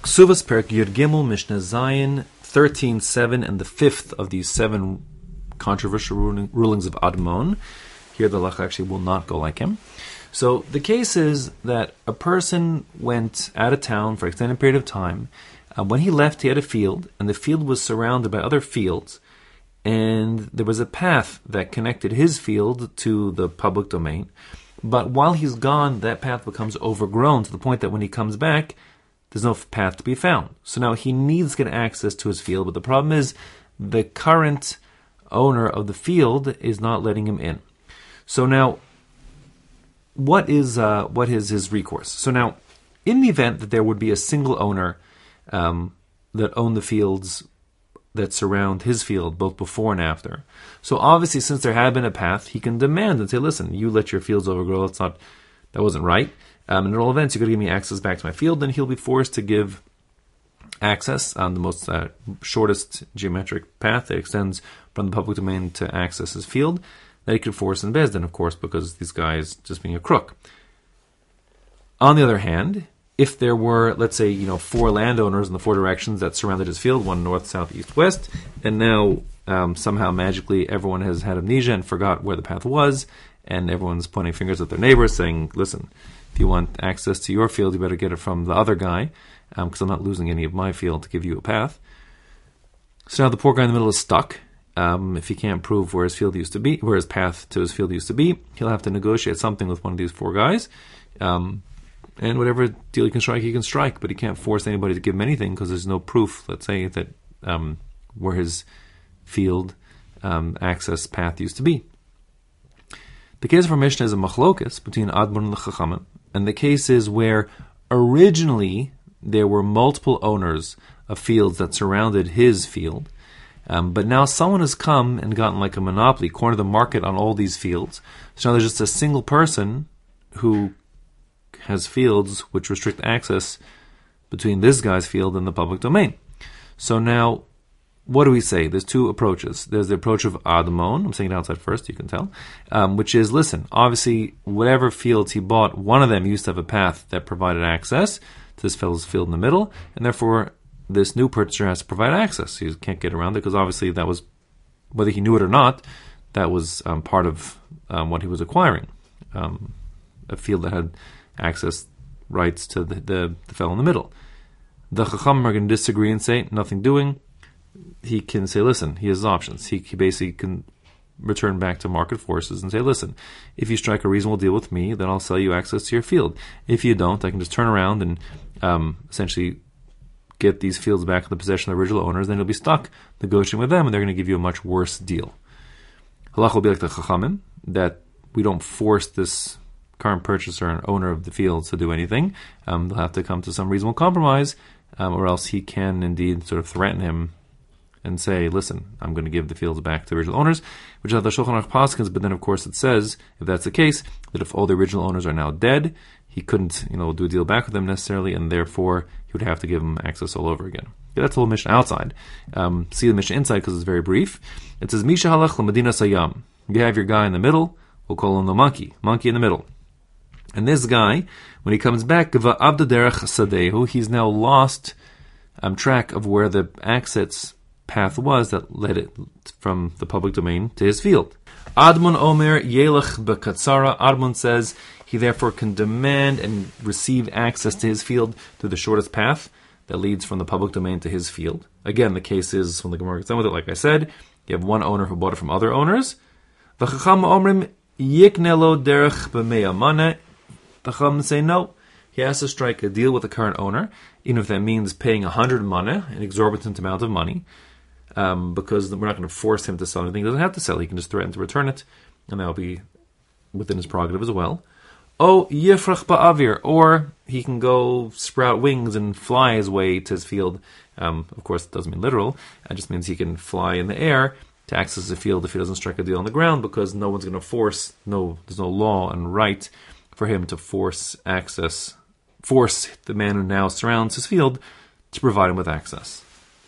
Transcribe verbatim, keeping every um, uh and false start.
Ksuvas Perek Yud Gimel Mishnah Zayin thirteen seven, and the fifth of these seven controversial ruling, rulings of Admon. Here the Lach actually will not go like him. So the case is that a person went out of town for an extended period of time. Uh, when he left, he had a field, and the field was surrounded by other fields, and there was a path that connected his field to the public domain. But while he's gone, that path becomes overgrown to the point that when he comes back, there's no path to be found. So now he needs to get access to his field, but the problem is the current owner of the field is not letting him in. So now, what is uh, what is his recourse? So now, in the event that there would be a single owner um, that owned the fields that surround his field, both before and after, so obviously since there had been a path, he can demand and say, listen, you let your fields overgrow, that's not, that wasn't right. Um, in all events, you're going to give me access back to my field, then he'll be forced to give access on the most uh, shortest geometric path that extends from the public domain to access his field, that he could force in Bezdin, of course, because these guys just being a crook. On the other hand, if there were, let's say, you know, four landowners in the four directions that surrounded his field, one north, south, east, west, and now um, somehow magically everyone has had amnesia and forgot where the path was, and everyone's pointing fingers at their neighbors saying, listen, if you want access to your field, you better get it from the other guy, because um, I'm not losing any of my field to give you a path. So now the poor guy in the middle is stuck. Um, if he can't prove where his field used to be, where his path to his field used to be, he'll have to negotiate something with one of these four guys. Um, and whatever deal he can strike, he can strike, but he can't force anybody to give him anything because there's no proof, let's say, that um, where his field um, access path used to be. The case for Mishnah is a machlokas between Admon and the Chachamim. And the case is where originally there were multiple owners of fields that surrounded his field, um, but now someone has come and gotten like a monopoly, cornered the market on all these fields. So now there's just a single person who has fields which restrict access between this guy's field and the public domain. So now, what do we say? There's two approaches. There's the approach of Admon, I'm saying it outside first, you can tell, um, which is, listen, obviously, whatever fields he bought, one of them used to have a path that provided access to this fellow's field in the middle, and therefore, this new purchaser has to provide access. He can't get around it, because obviously that was, whether he knew it or not, that was um, part of um, what he was acquiring. Um, a field that had access rights to the, the, the fellow in the middle. The Chachamim are going to disagree and say, nothing doing. He can say, listen, he has options. He, he basically can return back to market forces and say, listen, if you strike a reasonable deal with me, then I'll sell you access to your field. If you don't, I can just turn around and um, essentially get these fields back in the possession of the original owners, then you'll be stuck negotiating with them, and they're going to give you a much worse deal. Halach will be like the Chachamim, that we don't force this current purchaser and owner of the fields to do anything. Um, they'll have to come to some reasonable compromise, um, or else he can indeed sort of threaten him and say, listen, I'm going to give the fields back to the original owners, which is how the Shulchan Aruch paskins, but then of course it says, if that's the case, that if all the original owners are now dead, he couldn't, you know, do a deal back with them necessarily, and therefore he would have to give them access all over again. Okay, that's the whole Mishnah outside. Um, see the Mishnah inside because it's very brief. It says, Misha halach l'Medina Sayam. You have your guy in the middle, we'll call him the monkey, monkey in the middle. And this guy, when he comes back, va'avda derech sadehu, he's now lost um, track of where the access path was that led it from the public domain to his field. Admon Omer Yelech Bekatsara. Admon says he therefore can demand and receive access to his field through the shortest path that leads from the public domain to his field. Again, the case is, when the Gemara gets done with it, like I said, you have one owner who bought it from other owners. The Chacham Omrim Yiknelo Derech B'mei Amana. The Chacham say no. He has to strike a deal with the current owner, even if that means paying a hundred mana, an exorbitant amount of money. Um, because we're not going to force him to sell anything he doesn't have to sell. He can just threaten to return it, and that will be within his prerogative as well. Oh, yifrach ba'avir, or he can go sprout wings and fly his way to his field. Um, of course, it doesn't mean literal. It just means he can fly in the air to access the field if he doesn't strike a deal on the ground, because no one's going to force, no, there's no law and right for him to force access, force the man who now surrounds his field to provide him with access.